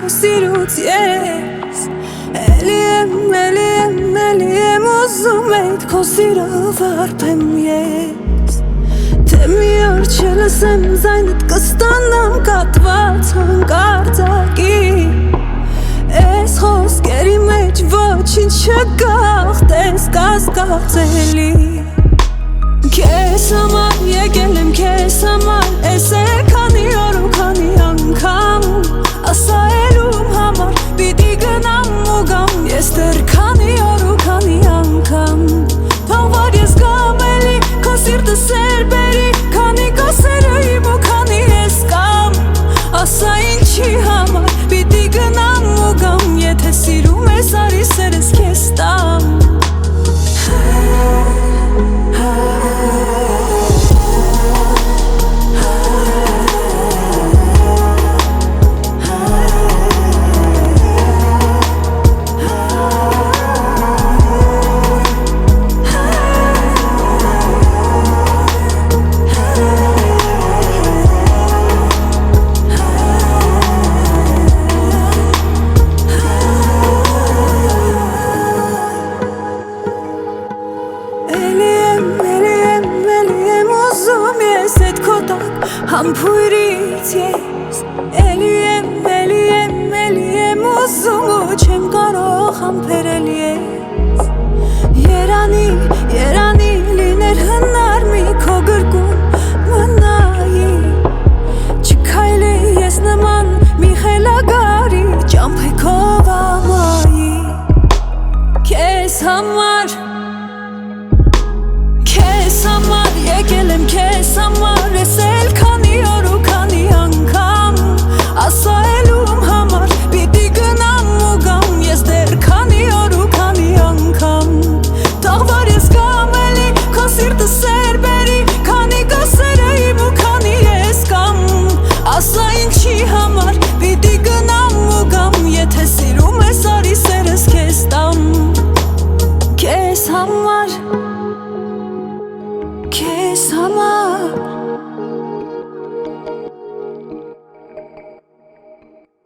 սիրուց ես Էլի եմ ուզում էդ քո սիրո վարպեմ ես Թե մի օր չլսեմ զայնդ կստանամ կատված հանկարծակի Ես խոսքերի մեջ ոչինչ չգաղթես կասկածելի Քեզ համար եկել եմ քեզ համար Ես